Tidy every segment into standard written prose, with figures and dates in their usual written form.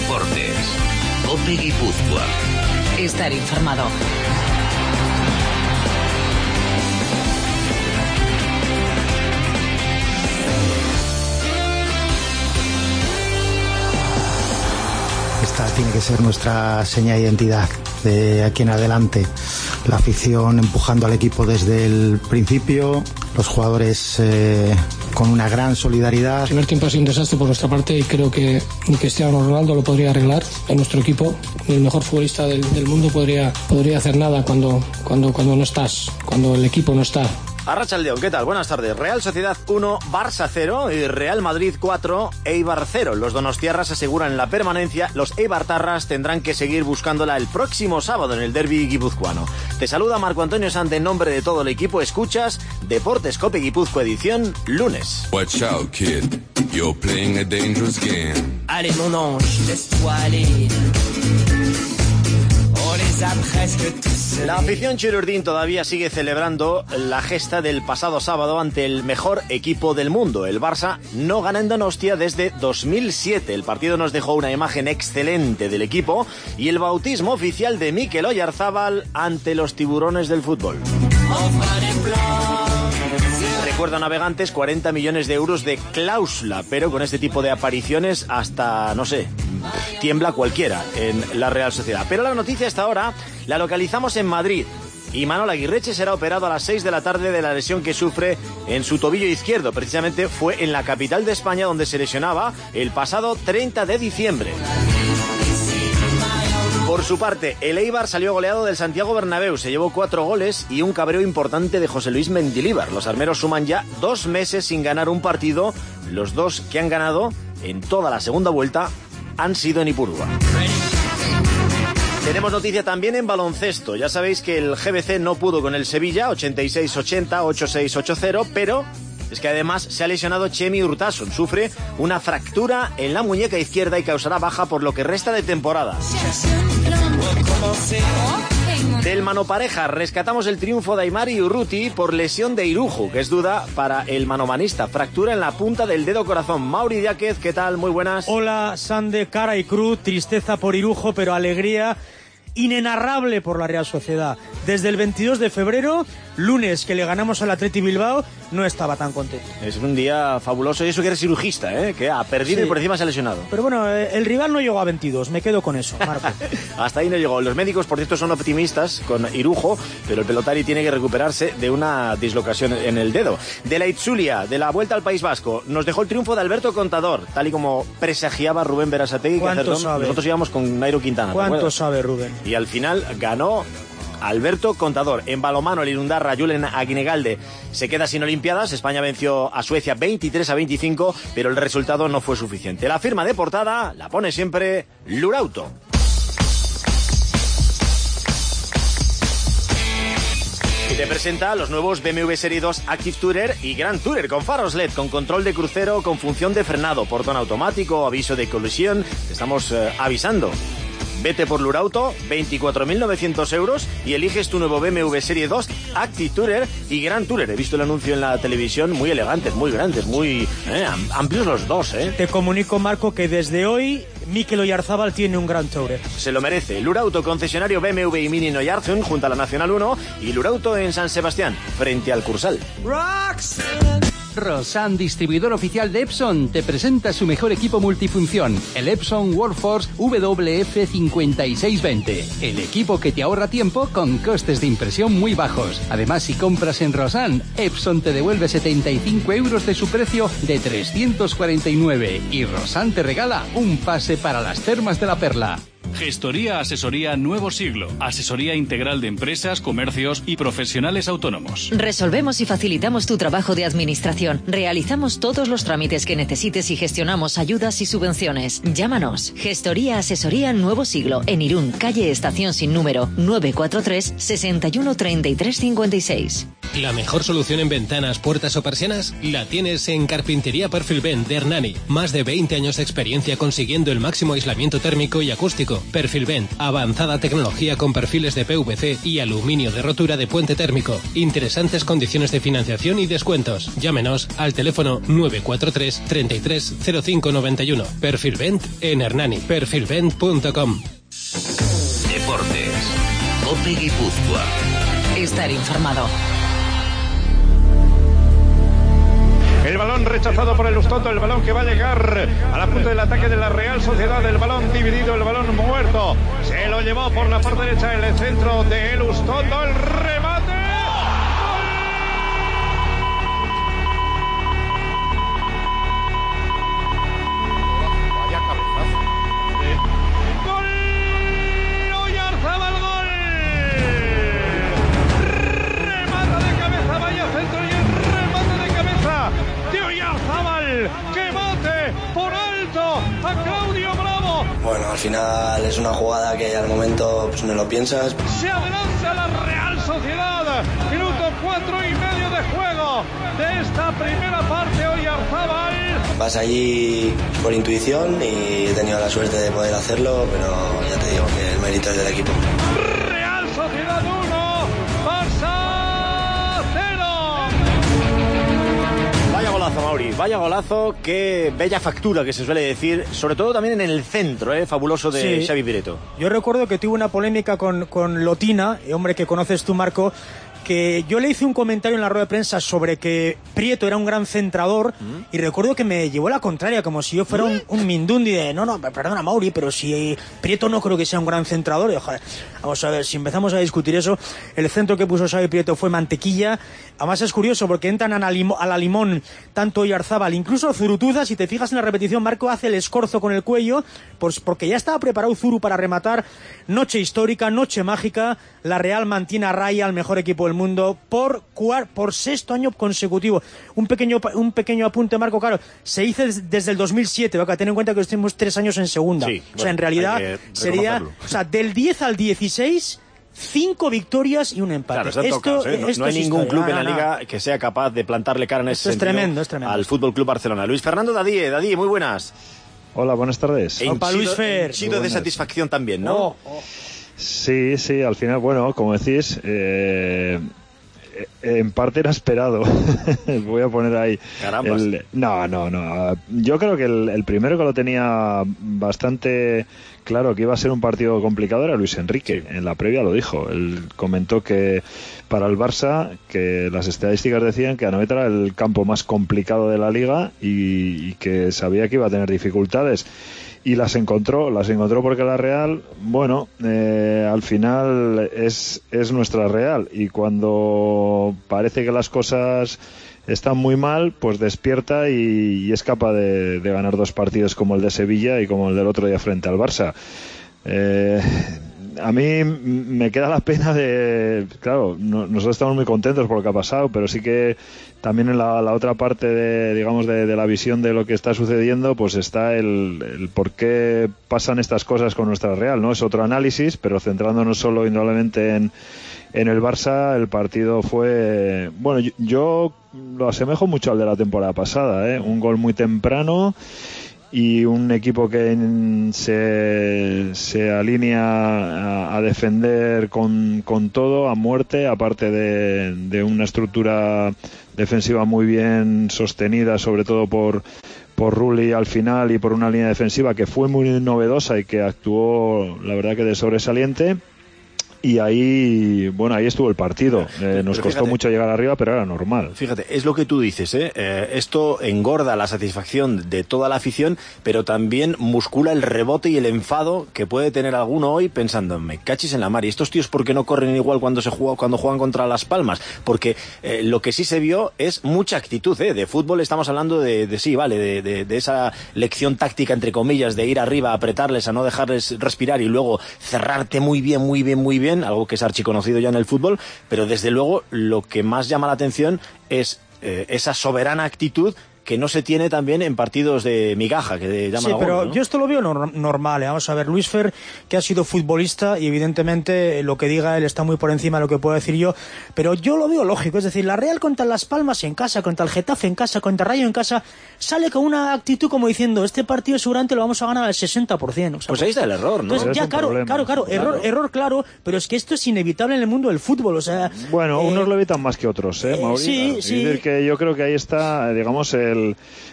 Deportes. COPE Guipúzcoa. Estar informado. Esta tiene que ser nuestra seña de identidad de aquí en adelante. La afición empujando al equipo desde el principio, los jugadores con una gran solidaridad. El primer tiempo ha sido un desastre por nuestra parte y creo que Cristiano Ronaldo lo podría arreglar en nuestro equipo. El mejor futbolista del mundo podría hacer nada cuando no estás, cuando el equipo no está. Arratsaldeon, ¿qué tal? Buenas tardes. Real Sociedad 1, Barça 0 y Real Madrid 4, Eibar 0. Los donostiarras aseguran la permanencia. Los eibartarras tendrán que seguir buscándola el próximo sábado en el derbi guipuzcoano. Te saluda Marco Antonio Sanz en nombre de todo el equipo. Escuchas Deportes COPE Guipúzcoa edición lunes. Watch out, kid. You're playing a dangerous game. Allez, mon ange, laisse-toi aller. La afición chirurdín todavía sigue celebrando la gesta del pasado sábado ante el mejor equipo del mundo. El Barça no gana en Donostia desde 2007. El partido nos dejó una imagen excelente del equipo y el bautismo oficial de Mikel Oyarzábal ante los tiburones del fútbol. Recuerda Navegantes 40 millones de euros de cláusula, pero con este tipo de apariciones hasta, no sé, tiembla cualquiera en la Real Sociedad. Pero la noticia hasta ahora la localizamos en Madrid. Imanol Aguirreche será operado a las 6 de la tarde de la lesión que sufre en su tobillo izquierdo. Precisamente fue en la capital de España donde se lesionaba el pasado 30 de diciembre. Por su parte, el Eibar salió goleado del Santiago Bernabéu. Se llevó 4 goles y un cabreo importante de José Luis Mendilibar. Los armeros suman ya 2 meses sin ganar un partido. Los 2 que han ganado en toda la segunda vuelta han sido en Ipurúa. Tenemos noticia también en baloncesto. Ya sabéis que el GBC no pudo con el Sevilla, 86-80, 86-80, pero es que además se ha lesionado Chemi Urtasun. Sufre una fractura en la muñeca izquierda y causará baja por lo que resta de temporada. Del manopareja rescatamos el triunfo de Aimar y Urruti por lesión de Irujo, que es duda para el manomanista. Fractura en la punta del dedo corazón. Mauri Díaz, ¿qué tal? Muy buenas. Hola, Sande, cara y cruz, tristeza por Irujo, pero alegría inenarrable por la Real Sociedad. Desde el 22 de febrero, lunes, que le ganamos al Athletic Bilbao, no estaba tan contento. Es un día fabuloso y eso que eres cirujista, que ha perdido, sí, y por encima se ha lesionado. Pero bueno, el rival no llegó a 22, me quedo con eso, Marco. Hasta ahí no llegó. Los médicos, por cierto, son optimistas con Irujo, pero el pelotari tiene que recuperarse de una dislocación en el dedo. De la Itzulia, de la Vuelta al País Vasco, nos dejó el triunfo de Alberto Contador, tal y como presagiaba Rubén Berasategui. ¿Cuánto sabe? Nosotros íbamos con Nairo Quintana. ¿Cuánto sabe Rubén? Y al final ganó Alberto Contador. En balonmano, el Irundarra Julen Aguinegalde se queda sin Olimpiadas. España venció a Suecia 23-25, pero el resultado no fue suficiente. La firma de portada la pone siempre Lurauto. Y te presenta los nuevos BMW Serie 2 Active Tourer y Grand Tourer con faros LED, con control de crucero, con función de frenado, portón automático, aviso de colisión. Te estamos avisando. Vete por Lurauto, 24.900 euros y eliges tu nuevo BMW Serie 2 Active Tourer y Grand Tourer. He visto el anuncio en la televisión, muy elegantes, muy grandes, muy amplios los dos. Te comunico, Marco, que desde hoy Mikel Oyarzábal tiene un Grand Tourer. Se lo merece. Lurauto, concesionario BMW y Mini en Oyarzun, junto a la Nacional 1, y Lurauto en San Sebastián, frente al Cursal. Rocks. Rosan, distribuidor oficial de Epson, te presenta su mejor equipo multifunción, el Epson Workforce WF5620. El equipo que te ahorra tiempo con costes de impresión muy bajos. Además, si compras en Rosan, Epson te devuelve 75 euros de su precio de 349 y Rosan te regala un pase para las termas de la Perla. Gestoría Asesoría Nuevo Siglo. Asesoría integral de empresas, comercios y profesionales autónomos. Resolvemos y facilitamos tu trabajo de administración. Realizamos todos los trámites que necesites y gestionamos ayudas y subvenciones. Llámanos. Gestoría Asesoría Nuevo Siglo. En Irún, calle Estación sin número, 943 61 33 56. La mejor solución en ventanas, puertas o persianas la tienes en Carpintería Perfil Vent de Hernani. Más de 20 años de experiencia consiguiendo el máximo aislamiento térmico y acústico. Perfil Vent, avanzada tecnología con perfiles de PVC y aluminio de rotura de puente térmico. Interesantes condiciones de financiación y descuentos. Llámenos al teléfono 943 33 05 91. Perfil Vent en Hernani. Perfilvent.com. Deportes. COPE Guipúzcoa. Estar informado. El balón rechazado por el Ustondo, el balón que va a llegar a la punta del ataque de la Real Sociedad, el balón dividido, el balón muerto. Se lo llevó por la parte derecha en el centro de el Ustondo, el remate. Vaya cabezazo. ¡Gol! ¡Oyarzábal, gol! Remata de cabeza, vaya centro y el remate de cabeza de Oyarzábal, que bate por alto a Claudio Bravo. Bueno, al final es una jugada que al momento pues no lo piensas. Se adelanta la Real Sociedad, minuto 4,5 de juego de esta primera parte. Oyarzábal. Vas allí por intuición y he tenido la suerte de poder hacerlo, pero ya te digo que el mérito es del equipo. Real Sociedad 1, Barça 0. Vaya golazo, Mauri, vaya golazo, qué bella factura que se suele decir, sobre todo también en el centro, fabuloso de Xavi Prieto. Yo recuerdo que tuve una polémica con Lotina, hombre que conoces tú, Marco, que yo le hice un comentario en la rueda de prensa sobre que Prieto era un gran centrador y recuerdo que me llevó la contraria, como si yo fuera un mindundi de no, perdona Mauri, pero si Prieto no creo que sea un gran centrador. Y, joder, vamos a ver, si empezamos a discutir eso, el centro que puso Xavi Prieto fue mantequilla. Además es curioso porque entran a la limón tanto Oyarzábal, incluso Zurutuza, si te fijas en la repetición, Marco hace el escorzo con el cuello, pues porque ya estaba preparado Zuru para rematar. Noche histórica, noche mágica, la Real mantiene a raya al mejor equipo del mundo por sexto año consecutivo. Un pequeño apunte, Marco, claro, se hizo desde el 2007, ¿verdad? Ten en cuenta que estuvimos 3 años en segunda. Sí, o sea, en realidad sería, o sea, del 10 al 16... 5 victorias y un empate. Claro, esto no hay ningún club en la liga que sea capaz de plantarle cara en ese sentido al Fútbol Club Barcelona. Luis Fernando Dadí, muy buenas. Hola, buenas tardes. Luis Fer. Chido de satisfacción también, ¿no? Sí, al final, bueno, como decís, en parte era esperado. Voy a poner ahí. Caramba. No. Yo creo que el primero que lo tenía bastante claro que iba a ser un partido complicado era Luis Enrique. Sí. En la previa lo dijo. Él comentó que para el Barça, que las estadísticas decían que Anoeta era el campo más complicado de la liga y que sabía que iba a tener dificultades. Y las encontró porque la Real, bueno, al final es nuestra Real, y cuando parece que las cosas están muy mal, pues despierta y es capaz de ganar 2 partidos como el de Sevilla y como el del otro día frente al Barça. A mí me queda la pena claro, nosotros estamos muy contentos por lo que ha pasado, pero sí que también en la otra parte de la visión de lo que está sucediendo, pues está el por qué pasan estas cosas con nuestra Real, ¿no? Es otro análisis, pero centrándonos solo indudablemente en el Barça, el partido fue, bueno, yo lo asemejo mucho al de la temporada pasada, un gol muy temprano y un equipo que se alinea a defender con todo, a muerte, aparte de una estructura defensiva muy bien sostenida, sobre todo por Rulli al final, y por una línea defensiva que fue muy novedosa y que actuó, la verdad, que de sobresaliente. Y ahí estuvo el partido. Nos costó mucho llegar arriba, pero era normal. Fíjate, es lo que tú dices, esto engorda la satisfacción de toda la afición, pero también muscula el rebote y el enfado que puede tener alguno hoy pensando, me cachis en la mar, y estos tíos ¿por qué no corren igual cuando juegan contra Las Palmas? Porque lo que sí se vio es mucha actitud, de fútbol estamos hablando de esa lección táctica, entre comillas, de ir arriba, apretarles, a no dejarles respirar y luego cerrarte muy bien, algo que es archiconocido ya en el fútbol, pero desde luego lo que más llama la atención es esa soberana actitud que no se tiene también en partidos de migaja, que llaman. Sí, pero ¿no? yo esto lo veo normal. Vamos a ver, Luis Fer, que ha sido futbolista y evidentemente lo que diga él está muy por encima de lo que puedo decir yo, pero yo lo veo lógico. Es decir, la Real contra Las Palmas en casa, contra el Getafe en casa, contra Rayo en casa, sale con una actitud como diciendo, este partido seguramente lo vamos a ganar al 60%. O sea, pues ahí está el error, ¿no? Entonces, ya, claro, error claro, pero es que esto es inevitable en el mundo del fútbol. O sea, bueno, unos lo evitan más que otros, Mauri. Sí. Es decir, que yo creo que ahí está, digamos, el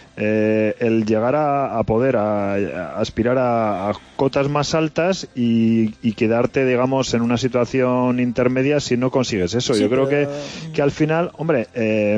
llegar a poder a aspirar a cotas más altas y quedarte, digamos, en una situación intermedia si no consigues eso. Yo creo que al final, hombre,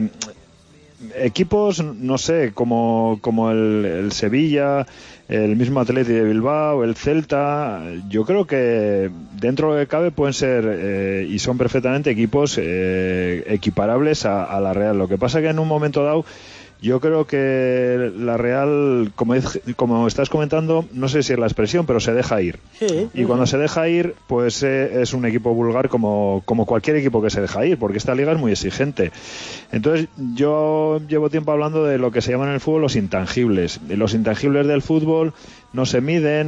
equipos, no sé, como el Sevilla, el mismo Athletic de Bilbao, el Celta, yo creo que dentro de lo que cabe pueden ser y son perfectamente equipos equiparables a la Real. Lo que pasa que en un momento dado yo creo que la Real, como estás comentando, no sé si es la expresión, pero se deja ir. Sí. Y cuando se deja ir, pues es un equipo vulgar como cualquier equipo que se deja ir, porque esta liga es muy exigente. Entonces, yo llevo tiempo hablando de lo que se llaman en el fútbol los intangibles. Los intangibles del fútbol no se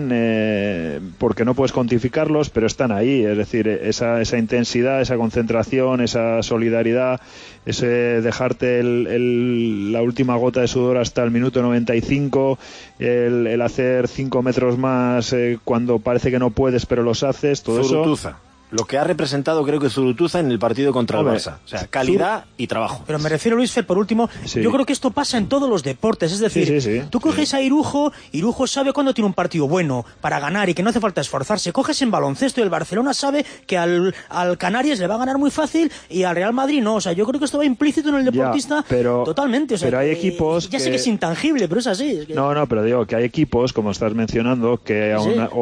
miden porque no puedes cuantificarlos, pero están ahí. Es decir, esa intensidad, esa concentración, esa solidaridad, ese dejarte la última gota de sudor hasta el minuto 95, el hacer 5 metros más cuando parece que no puedes, pero los haces, todo Zurutuza. eso. Lo que ha representado, creo que Zurutuza en el partido contra el Barça. O sea, calidad y trabajo. Pero me refiero, Luis Fer, por último, yo creo que esto pasa en todos los deportes. Es decir, tú coges a Irujo sabe cuándo tiene un partido bueno para ganar y que no hace falta esforzarse. Coges en baloncesto y el Barcelona sabe que al Canarias le va a ganar muy fácil y al Real Madrid no. O sea, yo creo que esto va implícito en el deportista totalmente. O sea, pero hay equipos ya sé que es intangible, pero es así. No, pero digo que hay equipos, como estás mencionando, que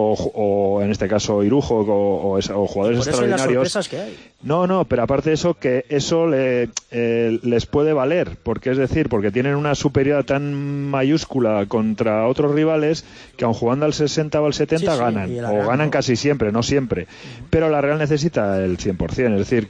o en este caso Irujo o jugadores extraordinarios. Las sorpresas que hay. No, pero aparte de eso, que eso les puede valer, porque tienen una superioridad tan mayúscula contra otros rivales que aun jugando al 60 o al 70 ganan, o ganan casi siempre, no siempre. Pero la Real necesita el 100%, es decir,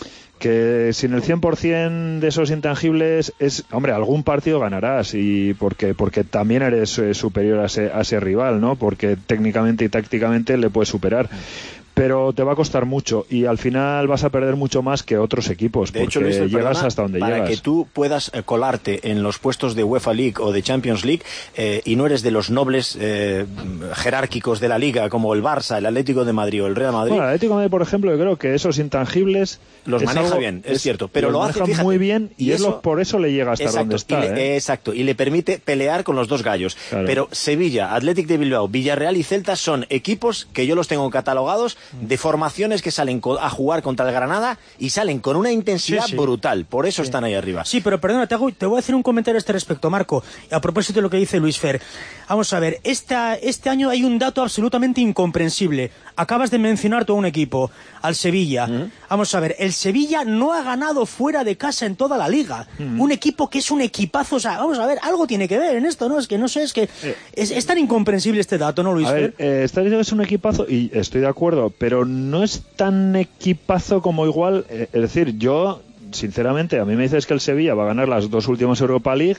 que sin el 100% de esos intangibles hombre, algún partido ganarás y porque también eres superior a ese rival, ¿no? Porque técnicamente y tácticamente le puedes superar. Pero te va a costar mucho y al final vas a perder mucho más que otros equipos, de hecho, Luis, llegas hasta donde llegas. Para que tú puedas colarte en los puestos de UEFA League o de Champions League y no eres de los nobles jerárquicos de la Liga como el Barça, el Atlético de Madrid o el Real Madrid. Bueno, el Atlético de Madrid, por ejemplo, yo creo que esos intangibles los maneja bien, es cierto, pero lo hace muy bien y por eso le llega hasta donde está. Exacto, y le permite pelear con los dos gallos. Claro. Pero Sevilla, Athletic de Bilbao, Villarreal y Celta son equipos que yo los tengo catalogados de formaciones que salen a jugar contra el Granada y salen con una intensidad brutal. Por eso están ahí arriba. Sí, pero perdona, te voy a hacer un comentario a este respecto, Marco. A propósito de lo que dice Luis Fer. Vamos a ver, este año hay un dato absolutamente incomprensible. Acabas de mencionar todo un equipo, al Sevilla. Vamos a ver, el Sevilla no ha ganado fuera de casa en toda la Liga. Un equipo que es un equipazo. O sea, vamos a ver, algo tiene que ver en esto, ¿no? Es que no sé, es tan incomprensible este dato, ¿no, Luis Fer? Está diciendo que es un equipazo y estoy de acuerdo, pero no es tan equipazo como igual. Es decir, yo, sinceramente, a mí me dices que el Sevilla va a ganar las 2 últimas Europa League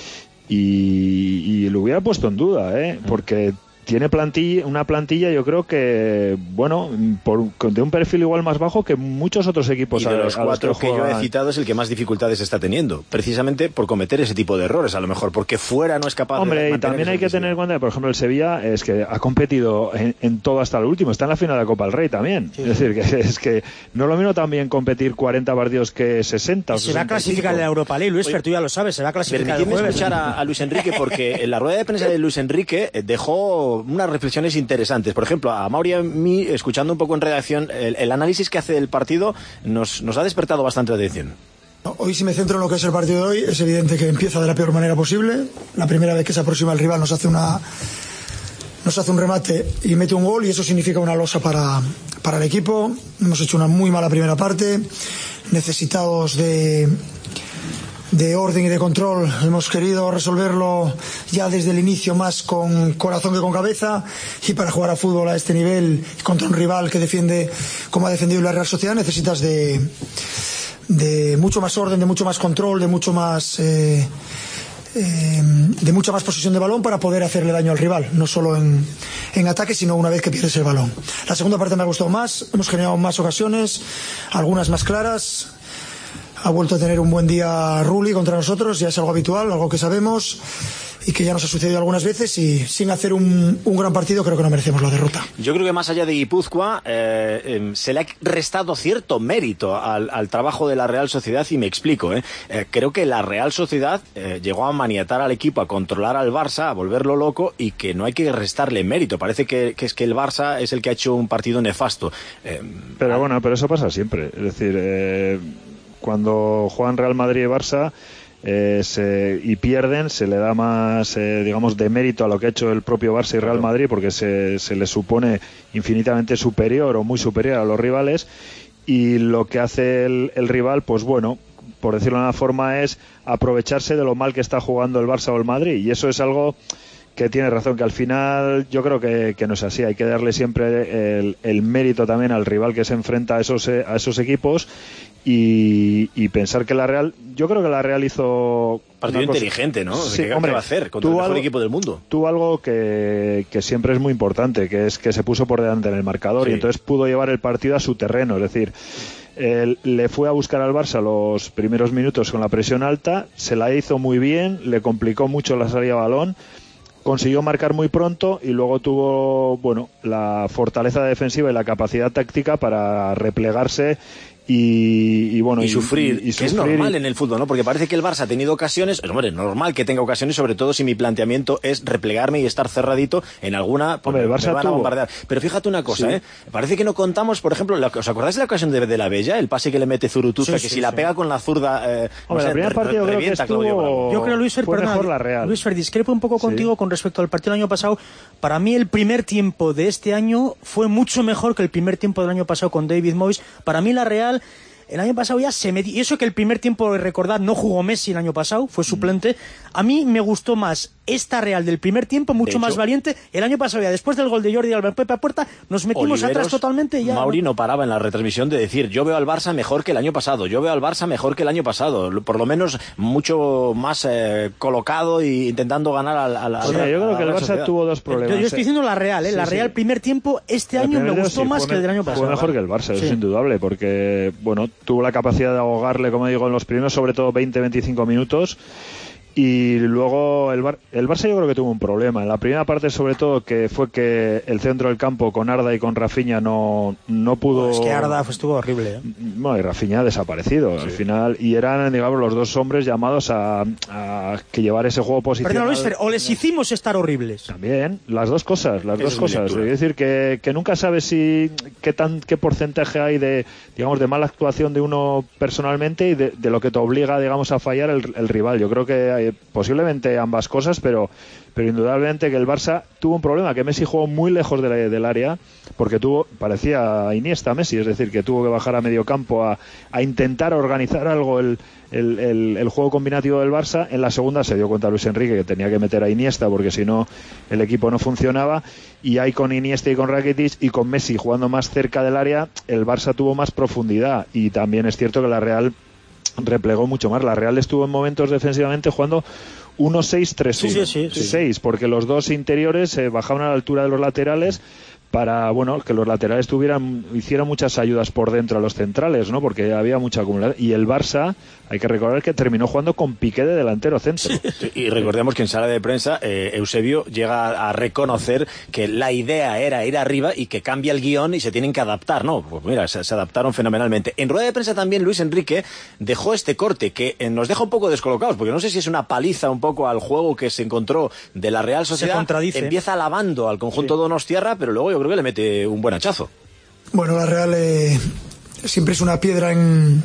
y lo hubiera puesto en duda, porque tiene una plantilla, yo creo que, bueno, de un perfil igual más bajo que muchos otros equipos. Y de los 4 que yo he citado es el que más dificultades está teniendo, precisamente por cometer ese tipo de errores, a lo mejor, porque fuera no es capaz de... Hombre, y también hay que tener en cuenta, por ejemplo, el Sevilla es que ha competido en todo hasta el último, está en la final de la Copa del Rey también. Sí. Es decir, que es que no es lo mismo también competir 40 partidos que 60 o 65. Se va a clasificar en la Europa League, Luis Fer, tú ya lo sabes, se va a clasificar el jueves. Permitidme escuchar a Luis Enrique, porque en la rueda de prensa de Luis Enrique dejó unas reflexiones interesantes. Por ejemplo, a Mauri y a mí, escuchando un poco en redacción, el análisis que hace del partido nos ha despertado bastante atención. Hoy, si me centro en lo que es el partido de hoy, es evidente que empieza de la peor manera posible. La primera vez que se aproxima el rival nos hace un remate y mete un gol, y eso significa una losa para el equipo. Hemos hecho una muy mala primera parte, necesitados de orden y de control. Hemos querido resolverlo ya desde el inicio más con corazón que con cabeza, y para jugar a fútbol a este nivel contra un rival que defiende como ha defendido la Real Sociedad necesitas de mucho más orden, de mucho más control, de mucho más de mucha más posesión de balón para poder hacerle daño al rival, no solo en ataque, sino una vez que pierdes el balón. La segunda parte me ha gustado más, hemos generado más ocasiones, algunas más claras. Ha vuelto a tener un buen día Rulli contra nosotros, ya es algo habitual, algo que sabemos y que ya nos ha sucedido algunas veces, y sin hacer un gran partido creo que no merecemos la derrota. Yo creo que más allá de Guipúzcoa se le ha restado cierto mérito al trabajo de la Real Sociedad, y me explico. Creo que la Real Sociedad llegó a maniatar al equipo, a controlar al Barça, a volverlo loco, y que no hay que restarle mérito. Parece que es que el Barça es el que ha hecho un partido nefasto. Pero bueno, pero eso pasa siempre. Es decir, cuando juegan Real Madrid y Barça y pierden, se le da más digamos de mérito a lo que ha hecho el propio Barça y Real Madrid, porque se le supone infinitamente superior o muy superior a los rivales, y lo que hace el rival, pues bueno, por decirlo de una forma, es aprovecharse de lo mal que está jugando el Barça o el Madrid, y eso es algo que tiene razón, que al final yo creo que no es así. Hay que darle siempre el mérito también al rival que se enfrenta a esos equipos, y pensar que la Real, yo creo que la Real hizo partido inteligente, ¿no? Sí, ¿Qué hombre, va a hacer contra el mejor equipo del mundo? Tuvo algo que siempre es muy importante, que es que se puso por delante en el marcador, sí, y entonces pudo llevar el partido a su terreno. Es decir, le fue a buscar al Barça los primeros minutos con la presión alta, se la hizo muy bien, le complicó mucho la salida de balón, consiguió marcar muy pronto, y luego tuvo, bueno, la fortaleza defensiva y la capacidad táctica para replegarse y sufrir, que es normal en el fútbol, ¿no? Porque parece que el Barça ha tenido ocasiones, hombre, normal que tenga ocasiones, sobre todo si mi planteamiento es replegarme y estar cerradito en alguna, pues el Barça me van a bombardear. Pero fíjate una cosa, sí, parece que no contamos, por ejemplo, ¿os acordáis de la ocasión de la Bella? El pase que le mete Zurutuza, que si la pega con la zurda, la primera parte yo creo que estuvo... Yo creo, Luis Fer, mejor la Real. Luis Fer, discrepo un poco contigo con respecto al partido del año pasado. Para mí el primer tiempo de este año fue mucho mejor que el primer tiempo del año pasado con David Moyes. Para mí la Real el año pasado ya se metió, y eso que el primer tiempo, recordad, no jugó Messi el año pasado, fue suplente. A mí me gustó más esta Real del primer tiempo, mucho más valiente. El año pasado ya, después del gol de Jordi Alba, Pepe a puerta, nos metimos atrás totalmente. Ya Mauri no paraba en la retransmisión de decir, yo veo al Barça mejor que el año pasado, yo veo al Barça mejor que el año pasado, por lo menos mucho más colocado e intentando ganar a la yo creo que el Barça sociedad tuvo dos problemas. Yo estoy diciendo la Real, la Real primer tiempo este año me gustó más que el del año pasado. Fue mejor que el Barça, eso es indudable, porque bueno, tuvo la capacidad de ahogarle, como digo, en los primeros, sobre todo 20-25 minutos. Y luego el Barça yo creo que tuvo un problema. En la primera parte, sobre todo, que fue que el centro del campo con Arda y con Rafinha no pudo... Es que Arda estuvo horrible. Bueno, y Rafinha ha desaparecido al final. Y eran, digamos, los dos hombres llamados a que llevar ese juego posicional. Perdón, Luis Fer, o les hicimos estar horribles. También, las dos cosas. Es decir, que nunca sabes qué porcentaje hay de mala actuación de uno personalmente y de lo que te obliga, digamos, a fallar el rival. Yo creo que hay posiblemente ambas cosas, pero indudablemente que el Barça tuvo un problema, que Messi jugó muy lejos del área, porque parecía Iniesta Messi, es decir, que tuvo que bajar a medio campo a intentar organizar algo el juego combinativo del Barça. En la segunda se dio cuenta Luis Enrique que tenía que meter a Iniesta, porque si no el equipo no funcionaba, y ahí con Iniesta y con Rakitic y con Messi jugando más cerca del área, el Barça tuvo más profundidad. Y también es cierto que la Real replegó mucho más. La Real estuvo en momentos defensivamente jugando 1-6-3-1. 6, porque los dos interiores bajaban a la altura de los laterales para, bueno, que los laterales hicieran muchas ayudas por dentro a los centrales, ¿no? Porque había mucha acumulación. Y el Barça, hay que recordar que terminó jugando con Piqué de delantero centro. Sí, y recordemos que en sala de prensa Eusebio llega a reconocer que la idea era ir arriba y que cambia el guión y se tienen que adaptar, ¿no? Pues mira, se adaptaron fenomenalmente. En rueda de prensa también Luis Enrique dejó este corte que nos deja un poco descolocados, porque no sé si es una paliza un poco al juego que se encontró de la Real Sociedad. Se contradice. Empieza alabando al conjunto donostiarra, pero luego yo creo que le mete un buen hachazo. Bueno, la Real siempre es una piedra en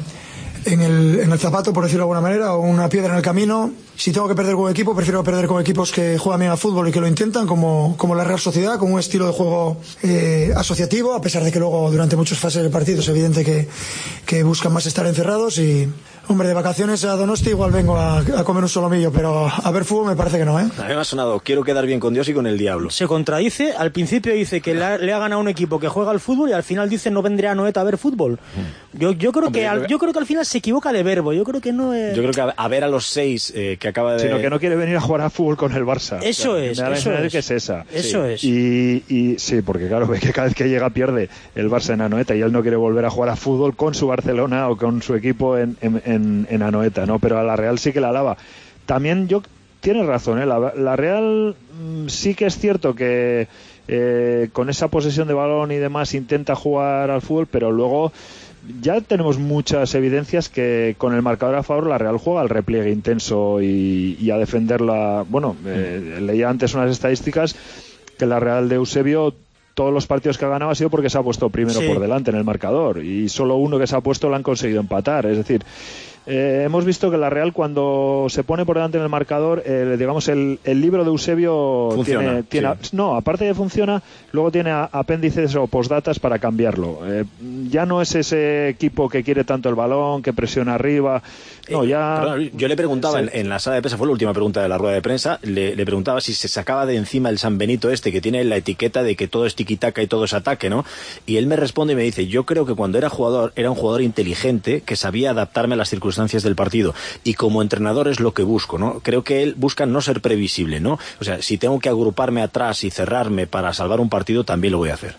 el zapato, por decirlo de alguna manera, o una piedra en el camino. Si tengo que perder con un equipo, prefiero perder con equipos que juegan bien al fútbol y que lo intentan, como la Real Sociedad, con un estilo de juego asociativo, a pesar de que luego durante muchas fases del partido es evidente que buscan más estar encerrados. Y hombre, de vacaciones a Donosti igual vengo a comer un solomillo, pero a ver fútbol me parece que no, ¿eh? A mí me ha sonado, quiero quedar bien con Dios y con el diablo. Se contradice, al principio dice que le ha ganado un equipo que juega al fútbol y al final dice no vendré a Noeta a ver fútbol. Yo creo que al final se equivoca de verbo, yo creo que no es... Yo creo que a ver a los 6 que acaba de... Sino que no quiere venir a jugar a fútbol con el Barça. Eso es, eso es. Que es esa. Eso es. Y sí, porque claro, ve que cada vez que llega pierde el Barça en Anoeta y él no quiere volver a jugar a fútbol con su Barcelona o con su equipo en Anoeta, ¿no? Pero a la Real sí que la alaba. También tienes razón, ¿eh? La Real sí que es cierto que con esa posesión de balón y demás intenta jugar al fútbol, pero luego ya tenemos muchas evidencias que con el marcador a favor la Real juega al repliegue intenso y a defenderla. Bueno, leía antes unas estadísticas que la Real de Eusebio, todos los partidos que ha ganado ha sido porque se ha puesto primero por delante en el marcador, y solo uno que se ha puesto lo han conseguido empatar. Es decir, hemos visto que la Real, cuando se pone por delante en el marcador, digamos el libro de Eusebio funciona, tiene no, aparte de funciona, luego tiene apéndices o postdatas para cambiarlo. Ya no es ese equipo que quiere tanto el balón, que presiona arriba. No, ya... Perdón, yo le preguntaba en la sala de prensa, fue la última pregunta de la rueda de prensa, le preguntaba si se sacaba de encima el San Benito que tiene la etiqueta de que todo es tiquitaca y todo es ataque, ¿no? Y él me responde y me dice, yo creo que cuando era jugador, era un jugador inteligente que sabía adaptarme a las circunstancias del partido, y como entrenador es lo que busco, ¿no? Creo que él busca no ser previsible, ¿no? O sea, si tengo que agruparme atrás y cerrarme para salvar un partido, también lo voy a hacer.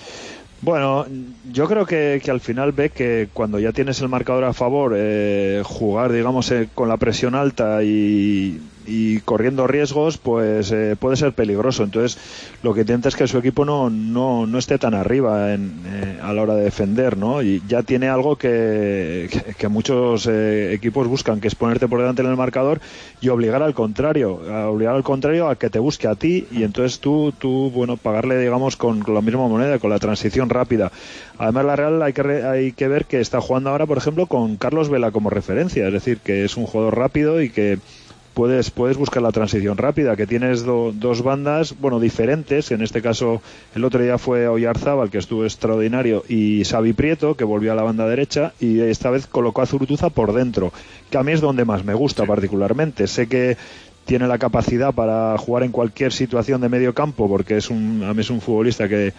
Bueno, yo creo que al final ve que cuando ya tienes el marcador a favor, jugar, digamos, con la presión alta y corriendo riesgos, pues puede ser peligroso. Entonces, lo que intenta es que su equipo no esté tan arriba a la hora de defender, ¿no? Y ya tiene algo que muchos equipos buscan, que es ponerte por delante en el marcador y obligar al contrario a que te busque a ti, y entonces tú bueno, pagarle, digamos, con la misma moneda, con la transición rápida. Además, la Real hay que ver que está jugando ahora, por ejemplo, con Carlos Vela como referencia, es decir, que es un jugador rápido y que puedes buscar la transición rápida, que tienes dos bandas, bueno, diferentes. En este caso, el otro día fue Oyarzábal, que estuvo extraordinario, y Xavi Prieto, que volvió a la banda derecha, y esta vez colocó a Zurutuza por dentro, que a mí es donde más me gusta particularmente. Sé que tiene la capacidad para jugar en cualquier situación de medio campo, porque a mí es un futbolista que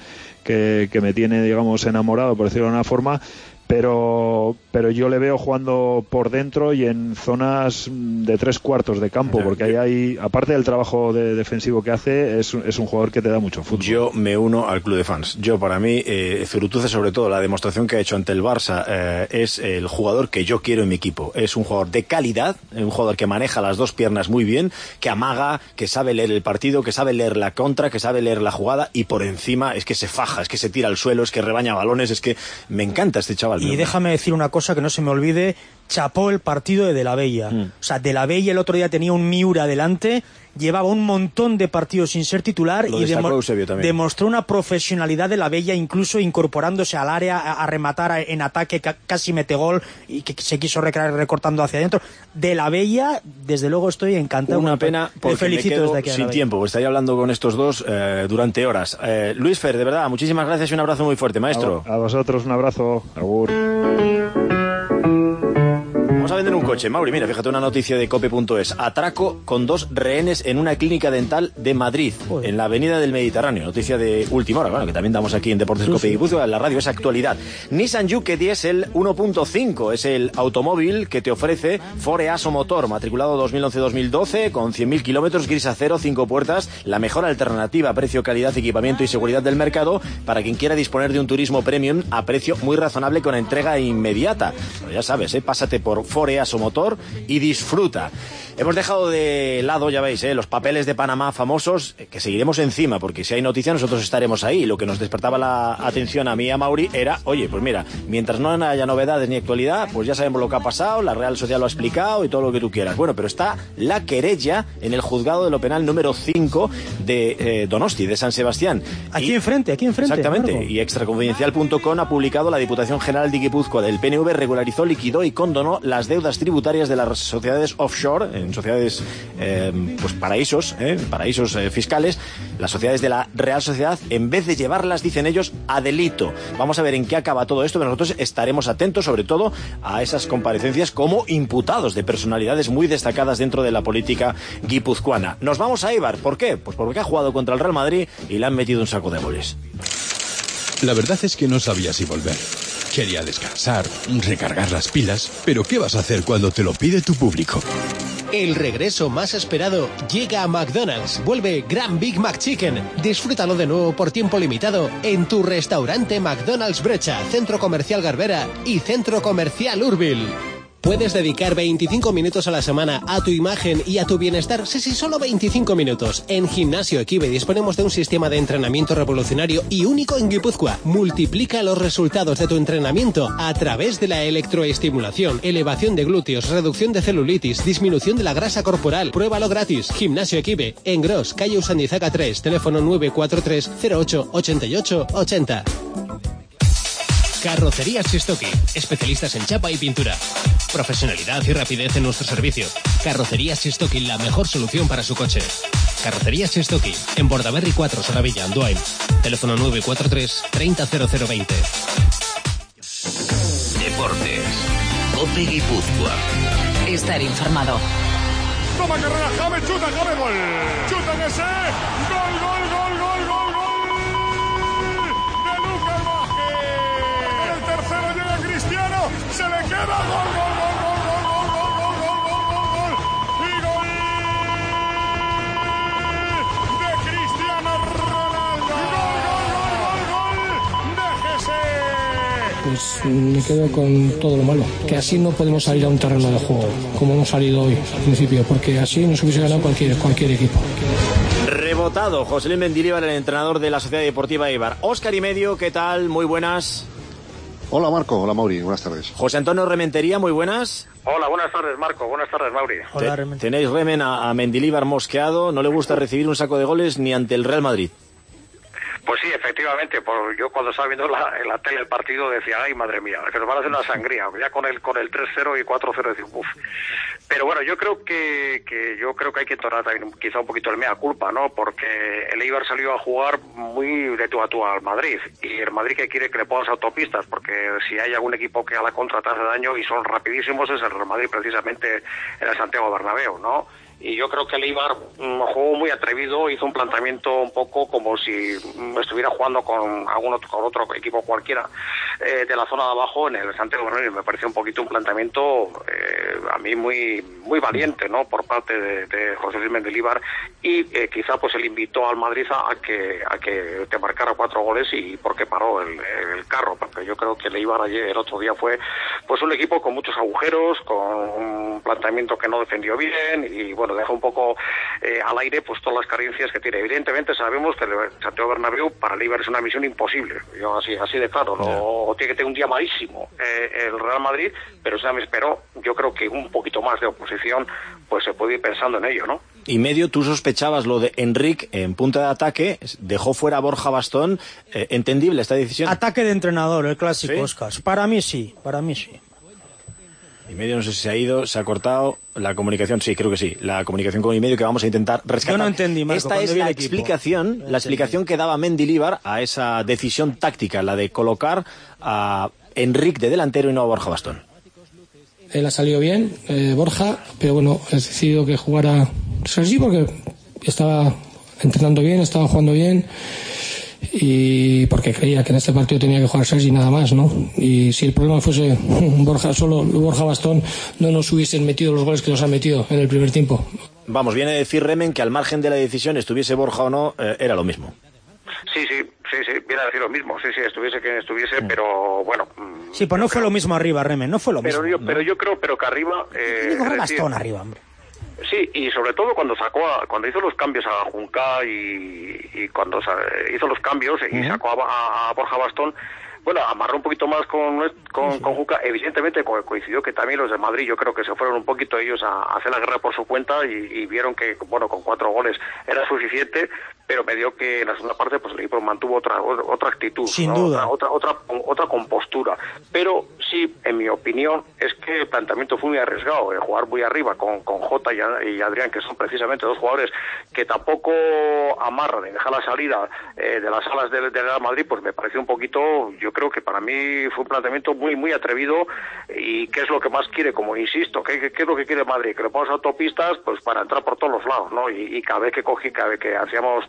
me tiene, digamos, enamorado, por decirlo de una forma, pero yo le veo jugando por dentro y en zonas de 3/4 de campo, porque ahí, aparte del trabajo defensivo que hace, es un jugador que te da mucho fútbol. Yo me uno al club de fans. Para mí, Zurutuza, sobre todo, la demostración que ha hecho ante el Barça, es el jugador que yo quiero en mi equipo. Es un jugador de calidad, un jugador que maneja las dos piernas muy bien, que amaga, que sabe leer el partido, que sabe leer la contra, que sabe leer la jugada, y por encima es que se faja, es que se tira al suelo, es que rebaña balones, es que me encanta este chaval. Y déjame decir una cosa que no se me olvide, chapó el partido de la Bella. O sea, de la Bella el otro día tenía un Miura delante, llevaba un montón de partidos sin ser titular y demostró una profesionalidad de la Bella, incluso incorporándose al área a rematar en ataque, casi mete gol, y que se quiso recrear recortando hacia adentro. De la Bella, desde luego estoy encantado. Una pena, porque me quedo sin tiempo, estaría hablando con estos dos durante horas. Luis Fer, de verdad, muchísimas gracias y un abrazo muy fuerte, maestro. A vosotros un abrazo, agur. Vamos a vender un coche, Mauri, mira, fíjate, una noticia de cope.es. Atraco con 2 rehenes en una clínica dental de Madrid, en la avenida del Mediterráneo. Noticia de última hora, bueno, que también damos aquí en Deportes Cope y Guipúzcoa, en la radio, es actualidad. Nissan Juke Diesel 1.5 es el automóvil que te ofrece Foreaso Motor, matriculado 2011-2012, con 100.000 kilómetros, gris acero, 5 puertas, la mejor alternativa, precio, calidad, equipamiento y seguridad del mercado para quien quiera disponer de un turismo premium a precio muy razonable con entrega inmediata. Pero ya sabes, pásate por Foreaso Motor y disfruta. Hemos dejado de lado, ya veis, los papeles de Panamá famosos, que seguiremos encima, porque si hay noticia nosotros estaremos ahí. Lo que nos despertaba la atención a mí y a Mauri era, oye, pues mira, mientras no haya novedades ni actualidad, pues ya sabemos lo que ha pasado, la Real Sociedad lo ha explicado y todo lo que tú quieras. Bueno, pero está la querella en el juzgado de lo penal número 5 de Donosti, de San Sebastián. Aquí enfrente. Exactamente. Marco. Y extraconfidencial.com ha publicado: la Diputación General de Guipúzcoa del PNV regularizó, liquidó y condonó las deudas tributarias de las sociedades offshore, en sociedades pues paraísos fiscales, las sociedades de la Real Sociedad, en vez de llevarlas, dicen ellos, a delito. Vamos a ver en qué acaba todo esto, pero nosotros estaremos atentos sobre todo a esas comparecencias como imputados de personalidades muy destacadas dentro de la política guipuzcoana. Nos vamos a Eibar. ¿Por qué? Pues porque ha jugado contra el Real Madrid y le han metido un saco de goles. La verdad es que no sabía si volver. Quería descansar, recargar las pilas, pero ¿qué vas a hacer cuando te lo pide tu público? El regreso más esperado llega a McDonald's. Vuelve Grand Big Mac Chicken. Disfrútalo de nuevo por tiempo limitado en tu restaurante McDonald's Brecha, Centro Comercial Garbera y Centro Comercial Urbil. Puedes dedicar 25 minutos a la semana a tu imagen y a tu bienestar. Sí, solo 25 minutos. En Gimnasio Equibe disponemos de un sistema de entrenamiento revolucionario y único en Guipúzcoa. Multiplica los resultados de tu entrenamiento a través de la electroestimulación, elevación de glúteos, reducción de celulitis, disminución de la grasa corporal. Pruébalo gratis. Gimnasio Equibe, en Gros, calle Usandizaga 3, teléfono 943 08 88 80. Carrocerías Sistoki, especialistas en chapa y pintura. Profesionalidad y rapidez en nuestro servicio. Carrocerías Sistoki, la mejor solución para su coche. Carrocerías Sistoki, en Bordaberry 4, Soravilla, Andoain. Teléfono 943 300020. Deportes. COPE Guipúzcoa. Estar informado. Toma carrera, James, chuta, James, gol. Chuta en ese. Gol, gol, gol, gol, gol, gol. Llega Cristiano, se le queda, gol, gol, gol, gol, gol, gol, gol, gol, gol, gol, gol, y gol de Cristiano Ronaldo, gol, de Jesse. Pues me quedo con todo lo malo, que así no podemos salir a un terreno de juego, como hemos salido hoy al principio, porque así nos hubiese ganado cualquier equipo. Rebotado, José Luis Mendilibar, el entrenador de la Sociedad Deportiva Eibar. Óscar y Medio, ¿qué tal? Muy buenas. Hola Marco, hola Mauri, buenas tardes. José Antonio Rementería, muy buenas. Hola, buenas tardes Marco, buenas tardes Mauri. Hola, tenéis Remen a Mendilibar mosqueado, no le gusta recibir un saco de goles ni ante el Real Madrid. Pues sí, efectivamente, yo cuando estaba viendo en la tele el partido decía, ay madre mía, que nos van a hacer una sangría, ya con el 3-0 y 4-0 decía, uff. Pero bueno, yo creo que hay que tornar también quizá un poquito el mea culpa, ¿no? Porque el Eibar salió a jugar muy de tú a tú al Madrid, y el Madrid que quiere que le pongas autopistas, porque si hay algún equipo que a la contra te hace daño y son rapidísimos es el Real Madrid, precisamente en el Santiago Bernabéu, ¿no? Y yo creo que el Eibar jugó muy atrevido, hizo un planteamiento un poco como si estuviera jugando con otro equipo cualquiera de la zona de abajo en el Santiago Bernabéu. Me pareció un poquito un planteamiento a mí muy valiente, ¿no? Por parte de José Luis Mendilibar, y quizá pues él invitó al Madrid a que te marcara 4 goles, y porque paró el carro, porque yo creo que el Eibar ayer, el otro día, fue pues un equipo con muchos agujeros, con un planteamiento que no defendió bien, y bueno, deja un poco al aire pues todas las carencias que tiene. Evidentemente sabemos que el Santiago Bernabéu para el Eibar es una misión imposible, yo así de claro, no tiene que tener un día malísimo el Real Madrid, pero yo creo que un poquito más de oposición pues se puede ir pensando en ello, ¿no? Y Medio, tú sospechabas lo de Enric en punta de ataque, dejó fuera a Borja Bastón, ¿entendible esta decisión? Ataque de entrenador, el clásico, ¿sí? Óscar. Para mí sí. Y Medio, no sé si se ha ido, se ha cortado la comunicación, sí, creo que sí, la comunicación con Medio, que vamos a intentar rescatar. Yo no entendí, Marco. Esta es la explicación que daba Mendilibar a esa decisión táctica, la de colocar a Enric de delantero y no a Borja Bastón. Él ha salido bien, Borja, pero bueno, he decidido que jugara Sergi porque estaba entrenando bien, estaba jugando bien, y porque creía que en este partido tenía que jugar Sergi nada más, ¿no? Y si el problema fuese Borja Bastón, no nos hubiesen metido los goles que nos han metido en el primer tiempo. Vamos, viene a decir Remen que al margen de la decisión, estuviese Borja o no, era lo mismo. Sí, viene a decir lo mismo, estuviese quien estuviese, pero bueno. Sí, pues no fue lo mismo arriba, Remen, no fue lo mismo. Pero yo creo que arriba... Bastón arriba, hombre. Sí, y sobre todo cuando hizo los cambios a Junca y cuando hizo los cambios y sacó a Borja Bastón, bueno, amarró un poquito más con Junca. Evidentemente coincidió que también los de Madrid, yo creo que se fueron un poquito ellos a hacer la guerra por su cuenta y vieron que, bueno, con 4 goles era suficiente, pero me dio que en la segunda parte pues el equipo mantuvo otra actitud, sin duda, otra compostura. Pero sí, en mi opinión, es que el planteamiento fue muy arriesgado, jugar muy arriba con Jota y Adrián, que son precisamente 2 jugadores que tampoco amarran y dejan la salida de las alas del Real Madrid, pues me pareció un poquito, yo creo que para mí fue un planteamiento muy atrevido. Y qué es lo que más quiere, como insisto, ¿qué es lo que quiere Madrid? Que le pongas autopistas pues para entrar por todos los lados, ¿no? Y cada vez que teníamos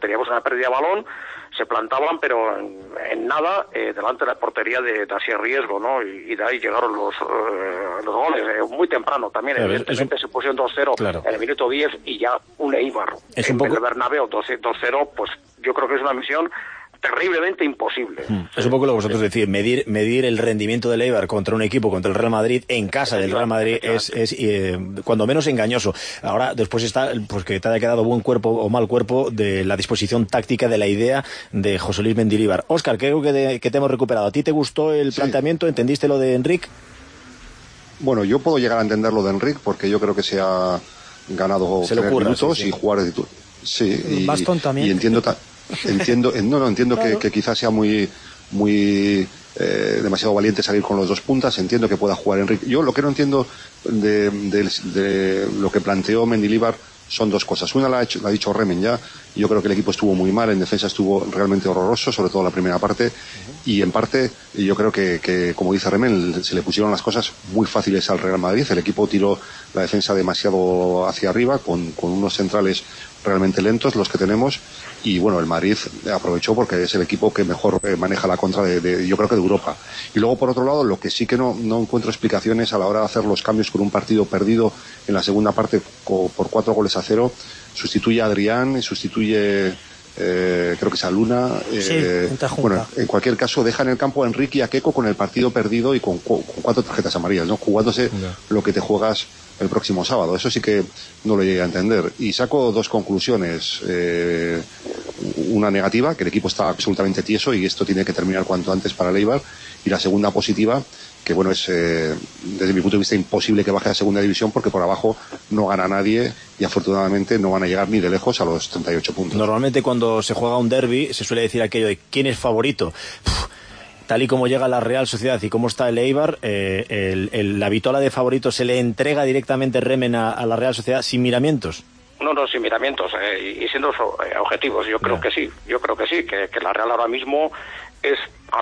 veríamos una pérdida de balón, se plantaban, pero en nada, delante de la portería de así riesgo, ¿no? Y de ahí llegaron los goles, muy temprano también, claro, evidentemente se pusieron 2-0 claro. En el minuto 10 y ya un Eibar. En vez de Bernabéu 2-0, pues yo creo que es una misión terriblemente imposible. Es un poco lo que vosotros decís, medir el rendimiento del Eibar contra un equipo, contra el Real Madrid, en casa del Real Madrid, es cuando menos engañoso. Ahora, después está, pues que te haya quedado buen cuerpo o mal cuerpo de la disposición táctica de la idea de José Luis Mendilibar. Óscar, creo que te hemos recuperado. ¿A ti te gustó el planteamiento? ¿Entendiste lo de Enric? Bueno, yo puedo llegar a entender lo de Enric porque yo creo que se ha ganado 3 minutos y jugar de titular. Sí, Bastón también. Y entiendo que quizás sea muy demasiado valiente salir con los 2 puntas. Entiendo que pueda jugar Enrique. Yo lo que no entiendo de lo que planteó Mendilibar son 2 cosas. Una la ha dicho Remen ya. Yo creo que el equipo estuvo muy mal, en defensa estuvo realmente horroroso, sobre todo la primera parte. Y en parte yo creo que como dice Remen, se le pusieron las cosas muy fáciles al Real Madrid. El equipo tiró la defensa demasiado hacia arriba, con unos centrales realmente lentos, los que tenemos. Y bueno, el Madrid aprovechó porque es el equipo que mejor maneja la contra yo creo que de Europa. Y luego, por otro lado, lo que sí que no encuentro explicaciones a la hora de hacer los cambios con un partido perdido en la segunda parte por 4-0, sustituye a Adrián y sustituye creo que es a Luna. Bueno, en cualquier caso, deja en el campo a Enrique y a Keco con el partido perdido y con 4 tarjetas amarillas, ¿no? Jugándose lo que te juegas el próximo sábado. Eso sí que no lo llegué a entender. Y saco 2 conclusiones. Una negativa, que el equipo está absolutamente tieso y esto tiene que terminar cuanto antes para el Eibar. Y la segunda positiva, que bueno, es desde mi punto de vista imposible que baje a segunda división porque por abajo no gana nadie y afortunadamente no van a llegar ni de lejos a los 38 puntos. Normalmente cuando se juega un derbi se suele decir aquello de ¿quién es favorito? Tal y como llega la Real Sociedad y cómo está el Eibar, la vitola de favorito se le entrega directamente Remen a la Real Sociedad sin miramientos. No, sin miramientos, y siendo objetivos, yo creo que sí, que la Real ahora mismo es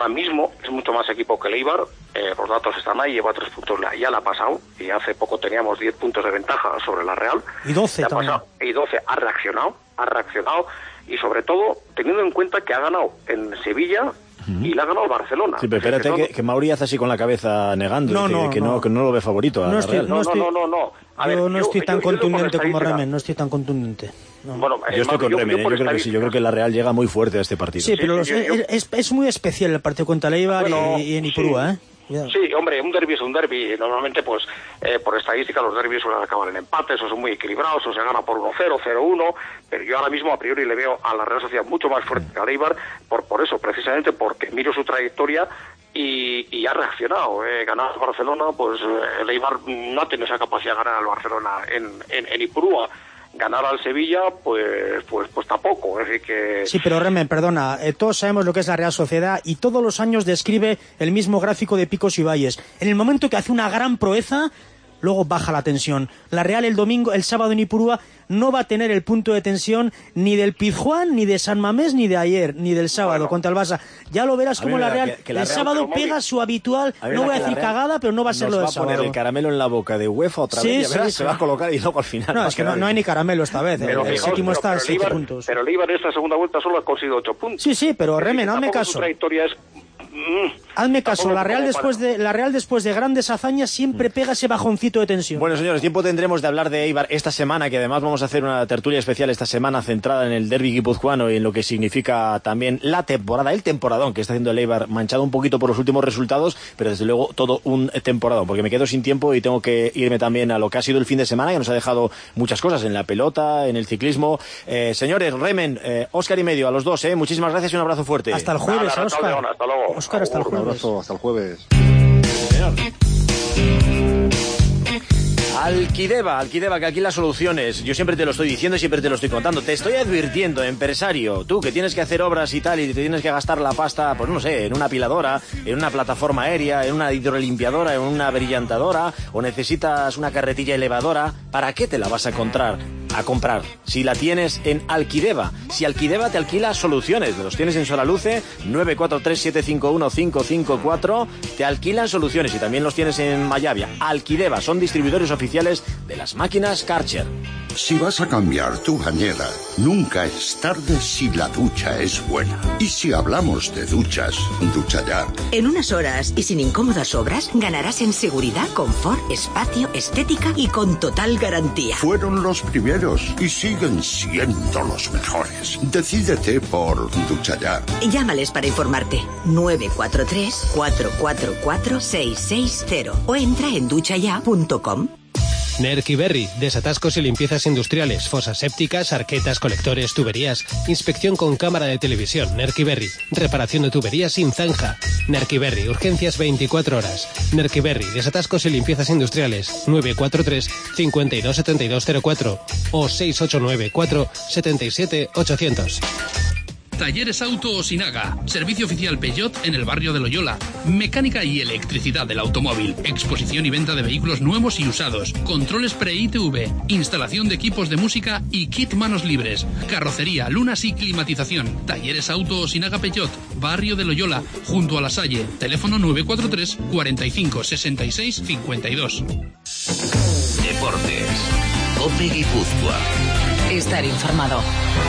mucho más equipo que el Eibar. Los datos están ahí, lleva 3 puntos, ya la ha pasado, y hace poco teníamos 10 puntos de ventaja sobre la Real. Y 12 también. Y 12, ha reaccionado, y sobre todo, teniendo en cuenta que ha ganado en Sevilla, y le ha ganado el Barcelona. Sí, pero espérate que Mauri hace así con la cabeza negando, que no lo ve favorito a la Real. No. Yo no estoy tan contundente como Remen, no estoy tan contundente. No. Bueno, yo estoy con Remen, yo creo que sí, yo creo que la Real llega muy fuerte a este partido. Sí, pero es muy especial el partido contra el Eibar y en Ipurúa, ¿eh? Sí, hombre, un derbi es un derbi. Normalmente, pues, por estadística, los derbis suelen acabar en empates, o son muy equilibrados, o se gana por 1-0, 0-1, pero yo ahora mismo, a priori, le veo a la Real Sociedad mucho más fuerte que al Eibar, por eso, precisamente porque miro su trayectoria y ha reaccionado. Ganar al Barcelona, pues, el Eibar no ha tenido esa capacidad de ganar al Barcelona en Ipurúa. Ganar al Sevilla, pues tampoco. Es decir que... Sí, pero Remen, perdona, todos sabemos lo que es la Real Sociedad y todos los años describe el mismo gráfico de picos y valles. En el momento que hace una gran proeza, luego baja la tensión. La Real el sábado en Ipurúa no va a tener el punto de tensión ni del Pizjuán, ni de San Mamés, ni de ayer, ni del sábado contra el Barça. Ya lo verás como la Real el sábado pega su habitual, no voy a decir cagada, pero no va a ser lo del sábado. Nos va a poner el caramelo en la boca de UEFA otra vez, ya verás, se va a colocar y luego al final... No, es que no hay ni caramelo esta vez, el séptimo está a 7 puntos. Pero el Eibar en esta segunda vuelta solo ha conseguido 8 puntos. Sí, pero Remen, hazme caso. Su trayectoria es... Hazme caso, la Real después de grandes hazañas siempre pega ese bajoncito de tensión. Bueno, señores, tiempo tendremos de hablar de Eibar esta semana, que además vamos a hacer una tertulia especial esta semana centrada en el derbi guipuzcoano y en lo que significa también la temporada, el temporadón que está haciendo el Eibar, manchado un poquito por los últimos resultados, pero desde luego todo un temporadón, porque me quedo sin tiempo y tengo que irme también a lo que ha sido el fin de semana, que nos ha dejado muchas cosas en la pelota, en el ciclismo. Señores, Remen, Óscar y medio, a los dos, muchísimas gracias y un abrazo fuerte. Hasta el jueves, Óscar. Hasta luego. Óscar, hasta el jueves. Un abrazo, hasta el jueves. Alquideva, que alquila soluciones. Yo siempre te lo estoy diciendo y siempre te lo estoy contando. Te estoy advirtiendo, empresario, tú que tienes que hacer obras y tal y te tienes que gastar la pasta, pues no sé, en una apiladora, en una plataforma aérea, en una hidrolimpiadora, en una brillantadora, o necesitas una carretilla elevadora. ¿Para qué te la vas a comprar si la tienes en Alquideva? Si Alquideva te alquila soluciones, los tienes en Solaluce, 943-751-554, te alquilan soluciones y también los tienes en Mayavia. Alquideva, son distribuidores oficiales de las máquinas Karcher. Si vas a cambiar tu bañera, nunca es tarde si la ducha es buena. Y si hablamos de duchas, ducha ya. En unas horas y sin incómodas obras, ganarás en seguridad, confort, espacio, estética y con total garantía. Fueron los primeros y siguen siendo los mejores. Decídete por ducha ya. Llámales para informarte. 943-444-660 o entra en duchaya.com. Nerkiberri, desatascos y limpiezas industriales, fosas sépticas, arquetas, colectores, tuberías, inspección con cámara de televisión. Nerkiberri, reparación de tuberías sin zanja. Nerkiberri, urgencias 24 horas. Nerkiberri, desatascos y limpiezas industriales. 943 52 7204 o 689 477 800. Talleres Auto Osinaga, servicio oficial Peugeot en el barrio de Loyola, mecánica y electricidad del automóvil, exposición y venta de vehículos nuevos y usados, controles pre-ITV, instalación de equipos de música y kit manos libres, carrocería, lunas y climatización. Talleres Auto Osinaga Peugeot, barrio de Loyola, junto a La Salle, teléfono 943 45 66 52. Deportes. COPE Guipúzcoa. Estar informado.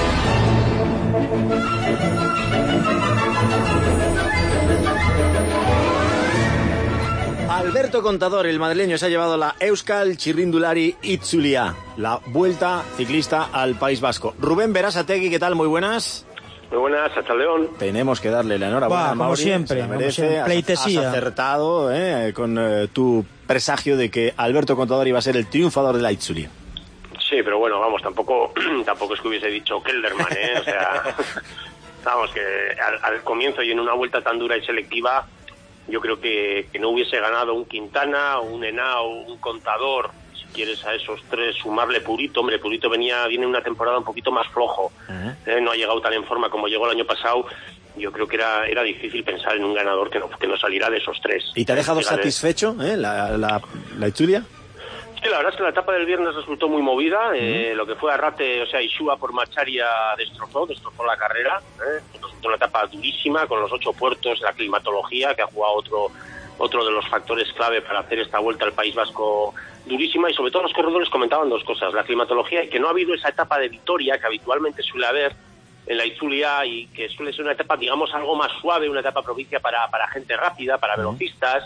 Alberto Contador, el madrileño, se ha llevado la Euskal Txirrindulari Itzulia, la vuelta ciclista al País Vasco. Rubén Berasategui, ¿qué tal? Muy buenas. Muy buenas, hasta León. Tenemos que darle la enhorabuena a Mauri. Como siempre, pleitesía. Has acertado con tu presagio de que Alberto Contador iba a ser el triunfador de la Itzulia. Sí, pero bueno, vamos, tampoco es que hubiese dicho Kelderman, o sea, vamos, que al comienzo y en una vuelta tan dura y selectiva, yo creo que no hubiese ganado un Quintana, un Henao, un Contador, si quieres a esos tres sumarle Purito. Hombre, Purito viene una temporada un poquito más flojo, no ha llegado tan en forma como llegó el año pasado. Yo creo que era difícil pensar en un ganador que no saliera de esos tres. ¿Y te ha dejado satisfecho la Itzulia? Sí, la verdad es que la etapa del viernes resultó muy movida. Lo que fue Arrate, o sea, Isua por Macharia destrozó la carrera. Resultó una etapa durísima con los 8 puertos, la climatología, que ha jugado otro de los factores clave para hacer esta vuelta al País Vasco durísima. Y sobre todo los corredores comentaban dos cosas: la climatología y que no ha habido esa etapa de Vitoria que habitualmente suele haber en la Itzulia y que suele ser una etapa, digamos, algo más suave, una etapa propicia para gente rápida, para velocistas,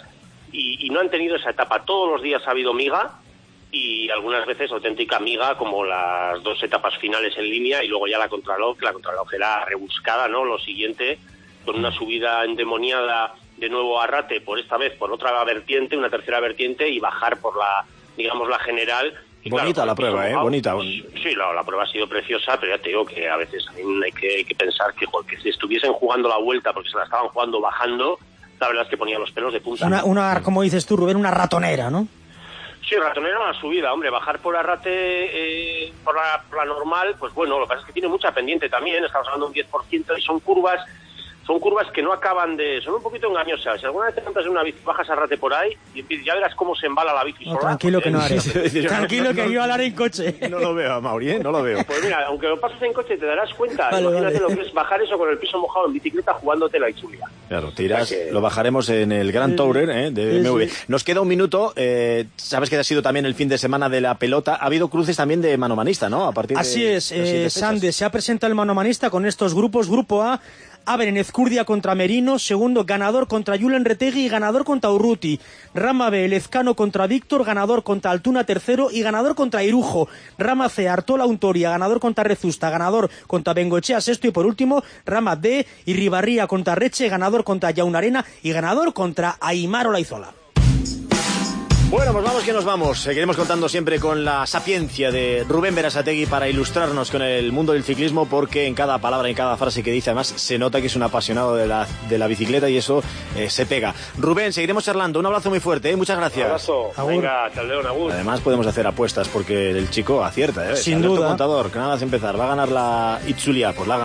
y no han tenido esa etapa. Todos los días ha habido miga, y algunas veces auténtica miga, como las 2 etapas finales en línea y luego ya la contrarreloj era rebuscada, ¿no? Lo siguiente, con una subida endemoniada de nuevo a Arrate, por esta vez por otra vertiente, una tercera vertiente, y bajar por la general. Y bonita, claro, la prueba, bonita. Sí, la prueba ha sido preciosa, pero ya te digo que a veces hay que pensar que si estuviesen jugando la vuelta, porque se la estaban jugando bajando, la verdad es que ponía los pelos de punta. Una como dices tú, Rubén, una ratonera, ¿no? Sí, ratonera la subida, hombre, bajar por Arrate por la normal, pues bueno, lo que pasa es que tiene mucha pendiente también, estamos hablando de un 10%, y son curvas que no acaban son un poquito engañosas. Si alguna vez te montas en una bici, bajas a Arrate por ahí y ya verás cómo se embala la bici sola. Tranquilo que no haré. Tranquilo que yo hablaré en coche. No lo veo, Mauri, no lo veo. Pues mira, aunque lo pases en coche te darás cuenta. Vale, imagínate lo que es bajar eso con el piso mojado en bicicleta jugándote la Itzulia. Claro, lo bajaremos en el Grand Tourer de BMW. Nos queda un minuto. Sabes que ha sido también el fin de semana de la pelota. Ha habido cruces también de manomanista, ¿no? Así es, Sande, se ha presentado el manomanista con estos grupos. Grupo A, Abren Ezcurdia contra Merino, segundo ganador contra Julen Retegui y ganador contra Urruti. Rama B, Lezcano contra Víctor, ganador contra Altuna, tercero, y ganador contra Irujo. Rama C, Artola Untoria, ganador contra Rezusta, ganador contra Bengoechea, sexto, y por último Rama D, Irribarría contra Reche, ganador contra Yaunarena y ganador contra Aimar Olaizola. Bueno, pues vamos que nos vamos. Seguiremos contando siempre con la sapiencia de Rubén Berasategui para ilustrarnos con el mundo del ciclismo, porque en cada palabra, en cada frase que dice, además, se nota que es un apasionado de la bicicleta, y eso se pega. Rubén, seguiremos charlando. Un abrazo muy fuerte, muchas gracias. Un abrazo. Venga, Caldeón, agur. Además podemos hacer apuestas porque el chico acierta, Sin duda. Contador, que nada más empezar, va a ganar la Itzulia, pues la